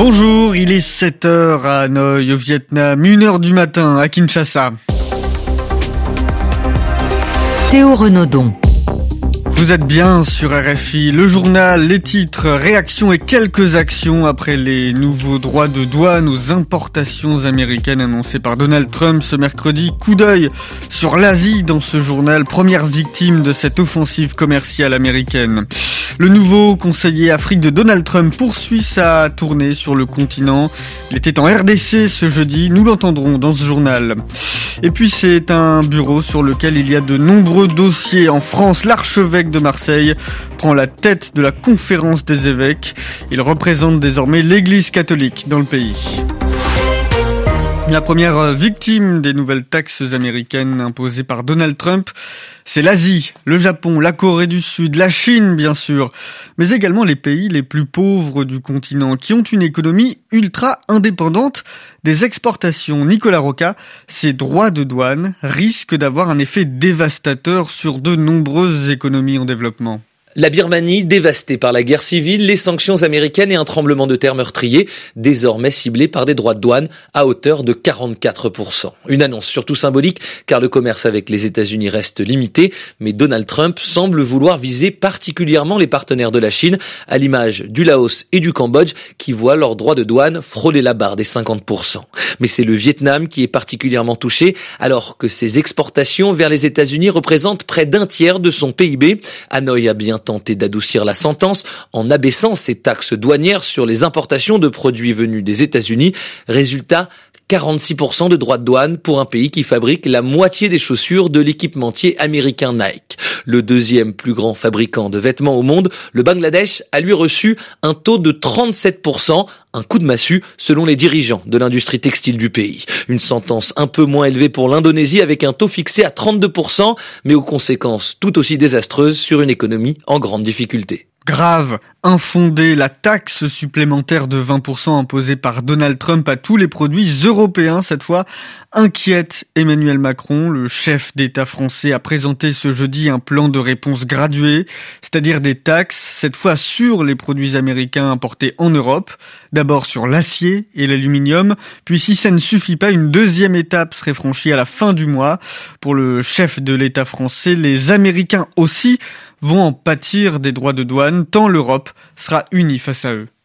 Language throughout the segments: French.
Bonjour, il est 7h à Hanoï au Vietnam, 1h du matin à Kinshasa. Théo Renaudon. Vous êtes bien sur RFI, le journal, les titres, réactions et quelques actions après les nouveaux droits de douane aux importations américaines annoncés par Donald Trump ce mercredi. Coup d'œil sur l'Asie dans ce journal, première victime de cette offensive commerciale américaine. Le nouveau conseiller Afrique de Donald Trump poursuit sa tournée sur le continent. Il était en RDC ce jeudi, nous l'entendrons dans ce journal. Et puis c'est un bureau sur lequel il y a de nombreux dossiers. En France, l'archevêque de Marseille prend la tête de la conférence des évêques. Il représente désormais l'Église catholique dans le pays. La première victime des nouvelles taxes américaines imposées par Donald Trump, c'est l'Asie, le Japon, la Corée du Sud, la Chine bien sûr, mais également les pays les plus pauvres du continent qui ont une économie ultra indépendante des exportations. Nicolas Roca, ces droits de douane risquent d'avoir un effet dévastateur sur de nombreuses économies en développement. La Birmanie, dévastée par la guerre civile, les sanctions américaines et un tremblement de terre meurtrier, désormais ciblés par des droits de douane à hauteur de 44%. Une annonce surtout symbolique, car le commerce avec les États-Unis reste limité, mais Donald Trump semble vouloir viser particulièrement les partenaires de la Chine, à l'image du Laos et du Cambodge, qui voient leurs droits de douane frôler la barre des 50%. Mais c'est le Vietnam qui est particulièrement touché, alors que ses exportations vers les États-Unis représentent près d'un tiers de son PIB. Hanoï a bien tenté d'adoucir la sentence en abaissant ses taxes douanières sur les importations de produits venus des États-Unis. Résultat, 46% de droits de douane pour un pays qui fabrique la moitié des chaussures de l'équipementier américain Nike. Le deuxième plus grand fabricant de vêtements au monde, le Bangladesh, a lui reçu un taux de 37%, un coup de massue selon les dirigeants de l'industrie textile du pays. Une sentence un peu moins élevée pour l'Indonésie avec un taux fixé à 32%, mais aux conséquences tout aussi désastreuses sur une économie en grande difficulté. Grave, infondée, la taxe supplémentaire de 20% imposée par Donald Trump à tous les produits européens, cette fois, inquiète Emmanuel Macron. Le chef d'État français a présenté ce jeudi un plan de réponse gradué, c'est-à-dire des taxes, cette fois sur les produits américains importés en Europe. D'abord sur l'acier et l'aluminium, puis si ça ne suffit pas, une deuxième étape serait franchie à la fin du mois. Pour le chef de l'État français, les Américains aussi vont en pâtir des droits de douane, tant l'Europe sera unie face à eux.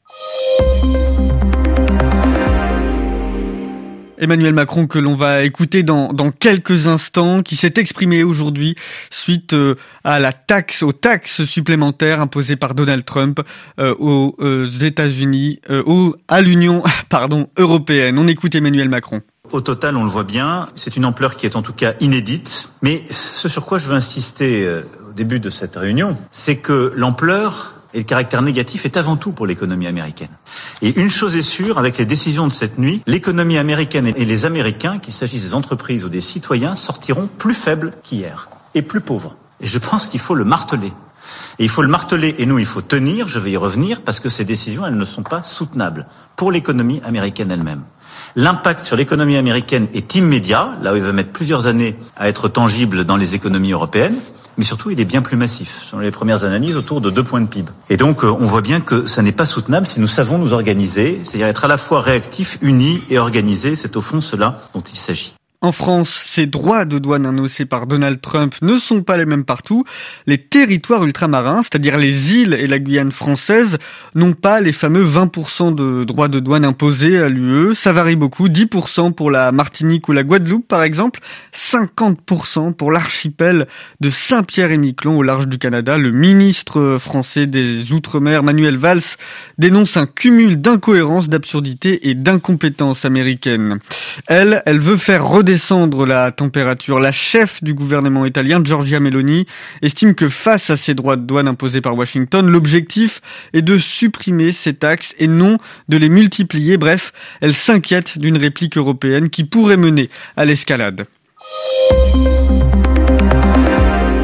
Emmanuel Macron, que l'on va écouter dans quelques instants, qui s'est exprimé aujourd'hui suite aux taxes supplémentaires imposées par Donald Trump aux États-Unis, à l'Union européenne. On écoute Emmanuel Macron. Au total, on le voit bien, c'est une ampleur qui est en tout cas inédite. Mais ce sur quoi je veux insister au début de cette réunion, c'est que l'ampleur et le caractère négatif est avant tout pour l'économie américaine. Et une chose est sûre, avec les décisions de cette nuit, l'économie américaine et les Américains, qu'il s'agisse des entreprises ou des citoyens, sortiront plus faibles qu'hier et plus pauvres. Et je pense qu'il faut le marteler. Et il faut le marteler, et nous, il faut tenir, je vais y revenir, parce que ces décisions, elles ne sont pas soutenables pour l'économie américaine elle-même. L'impact sur l'économie américaine est immédiat, là où il va mettre plusieurs années à être tangible dans les économies européennes, mais surtout il est bien plus massif. Selon les premières analyses, autour de 2 points de PIB. Et donc on voit bien que ça n'est pas soutenable si nous savons nous organiser, c'est-à-dire être à la fois réactifs, unis et organisés, c'est au fond cela dont il s'agit. En France, ces droits de douane annoncés par Donald Trump ne sont pas les mêmes partout. Les territoires ultramarins, c'est-à-dire les îles et la Guyane française, n'ont pas les fameux 20% de droits de douane imposés à l'UE. Ça varie beaucoup, 10% pour la Martinique ou la Guadeloupe par exemple, 50% pour l'archipel de Saint-Pierre-et-Miquelon au large du Canada. Le ministre français des Outre-mer, Manuel Valls, dénonce un cumul d'incohérences, d'absurdités et d'incompétences américaines. Elle veut faire redescendre la température. La chef du gouvernement italien, Giorgia Meloni, estime que face à ces droits de douane imposés par Washington, l'objectif est de supprimer ces taxes et non de les multiplier. Bref, elle s'inquiète d'une réplique européenne qui pourrait mener à l'escalade.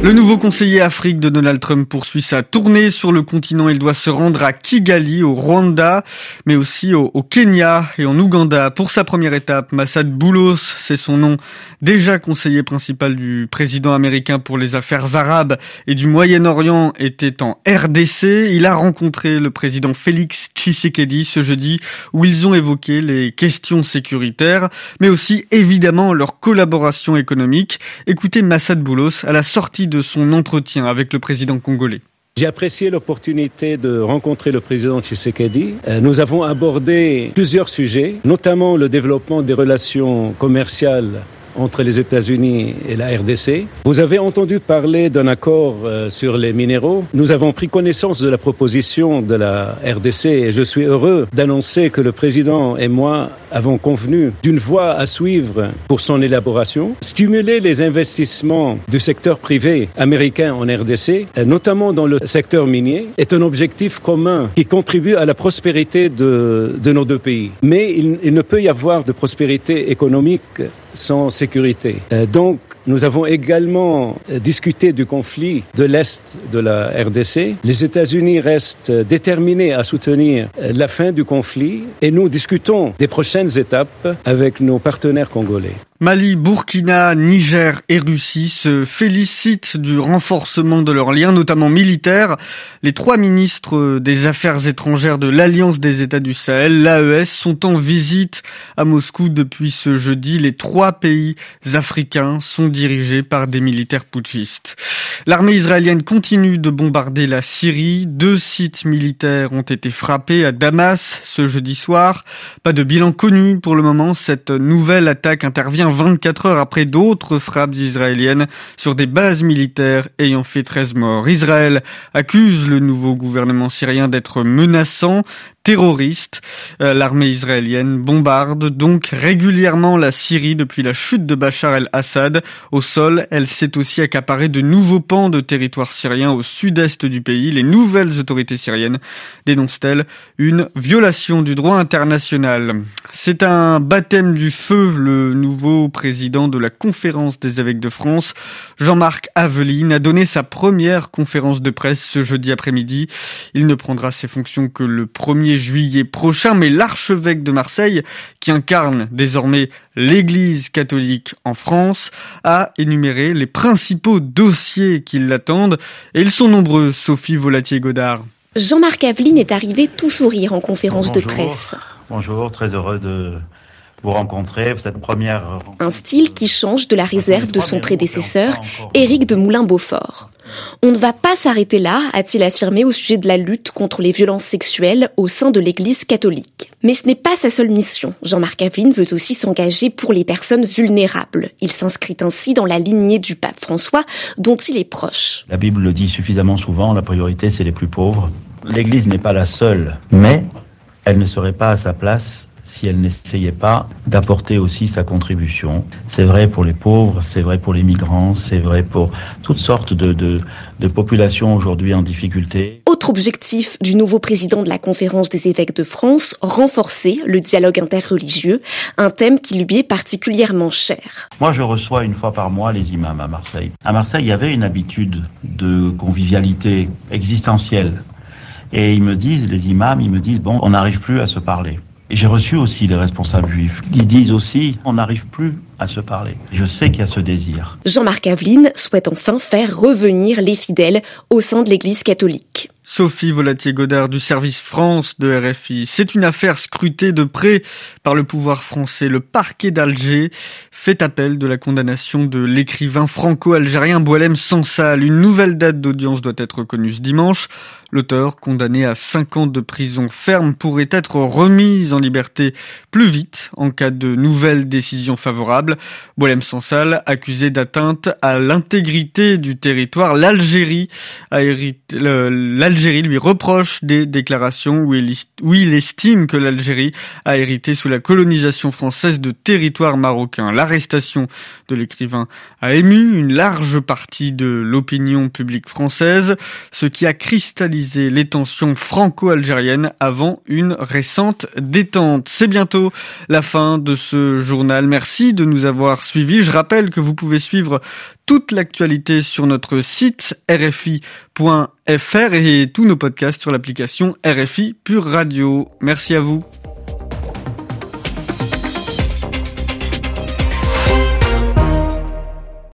Le nouveau conseiller Afrique de Donald Trump poursuit sa tournée sur le continent. Il doit se rendre à Kigali, au Rwanda, mais aussi au Kenya et en Ouganda. Pour sa première étape, Massad Boulos, c'est son nom, déjà conseiller principal du président américain pour les affaires arabes et du Moyen-Orient, était en RDC. Il a rencontré le président Félix Tshisekedi ce jeudi, où ils ont évoqué les questions sécuritaires, mais aussi évidemment leur collaboration économique. Écoutez Massad Boulos à la sortie de son entretien avec le président congolais. J'ai apprécié l'opportunité de rencontrer le président Tshisekedi. Nous avons abordé plusieurs sujets, notamment le développement des relations commerciales entre les États-Unis et la RDC. Vous avez entendu parler d'un accord sur les minéraux. Nous avons pris connaissance de la proposition de la RDC et je suis heureux d'annoncer que le président et moi avons convenu d'une voie à suivre pour son élaboration. Stimuler les investissements du secteur privé américain en RDC, notamment dans le secteur minier, est un objectif commun qui contribue à la prospérité de nos deux pays. Mais il ne peut y avoir de prospérité économique sans sécurité. Donc, nous avons également discuté du conflit de l'Est de la RDC. Les États-Unis restent déterminés à soutenir la fin du conflit et nous discutons des prochaines étapes avec nos partenaires congolais. Mali, Burkina, Niger et Russie se félicitent du renforcement de leurs liens, notamment militaires. Les 3 ministres des Affaires étrangères de l'Alliance des États du Sahel, l'AES, sont en visite à Moscou depuis ce jeudi. Les 3 pays africains sont dirigés par des militaires putschistes. L'armée israélienne continue de bombarder la Syrie. 2 sites militaires ont été frappés à Damas ce jeudi soir. Pas de bilan connu pour le moment. Cette nouvelle attaque intervient 24 heures après d'autres frappes israéliennes sur des bases militaires ayant fait 13 morts. Israël accuse le nouveau gouvernement syrien d'être menaçant, terroriste. L'armée israélienne bombarde donc régulièrement la Syrie depuis la chute de Bachar el-Assad. Au sol, elle s'est aussi accaparée de nouveaux pans de territoire syrien au sud-est du pays. Les nouvelles autorités syriennes dénoncent-elles une violation du droit international. C'est un baptême du feu, le nouveau président de la Conférence des évêques de France, Jean-Marc Aveline, a donné sa première conférence de presse ce jeudi après-midi. Il ne prendra ses fonctions que le 1er juillet prochain, mais l'archevêque de Marseille, qui incarne désormais l'Église catholique en France, a énuméré les principaux dossiers qui l'attendent, et ils sont nombreux. Sophie Volatier-Godard. Jean-Marc Aveline est arrivé tout sourire en conférence de presse. Bonjour, très heureux de vous rencontrer, cette première... Un style qui change de la réserve de son prédécesseur, Éric de Moulin-Beaufort. On ne va pas s'arrêter là, a-t-il affirmé au sujet de la lutte contre les violences sexuelles au sein de l'Église catholique. Mais ce n'est pas sa seule mission. Jean-Marc Aveline veut aussi s'engager pour les personnes vulnérables. Il s'inscrit ainsi dans la lignée du pape François, dont il est proche. La Bible le dit suffisamment souvent, la priorité c'est les plus pauvres. L'Église n'est pas la seule, mais elle ne serait pas à sa place si elle n'essayait pas d'apporter aussi sa contribution. C'est vrai pour les pauvres, c'est vrai pour les migrants, c'est vrai pour toutes sortes de populations aujourd'hui en difficulté. Autre objectif du nouveau président de la Conférence des évêques de France, renforcer le dialogue interreligieux, un thème qui lui est particulièrement cher. Moi, je reçois 1 fois par mois les imams à Marseille. À Marseille, il y avait une habitude de convivialité existentielle. Et ils me disent, les imams, bon, on n'arrive plus à se parler. Et j'ai reçu aussi les responsables juifs qui disent aussi on n'arrive plus à se parler. Je sais qu'il y a ce désir. Jean-Marc Aveline souhaite enfin faire revenir les fidèles au sein de l'Église catholique. Sophie Volatier-Godard du service France de RFI. C'est une affaire scrutée de près par le pouvoir français. Le parquet d'Alger fait appel de la condamnation de l'écrivain franco-algérien Boualem Sansal. Une nouvelle date d'audience doit être connue ce dimanche. L'auteur, condamné à 5 ans de prison ferme, pourrait être remis en liberté plus vite en cas de nouvelles décisions favorables. Boualem Sansal, accusé d'atteinte à l'intégrité du territoire, l'Algérie lui reproche des déclarations où il estime que l'Algérie a hérité sous la colonisation française de territoires marocains. L'arrestation de l'écrivain a ému une large partie de l'opinion publique française, ce qui a cristallisé les tensions franco-algériennes avant une récente détente. C'est bientôt la fin de ce journal. Merci de nous nous avoir suivis. Je rappelle que vous pouvez suivre toute l'actualité sur notre site rfi.fr et tous nos podcasts sur l'application RFI Pure Radio. Merci à vous.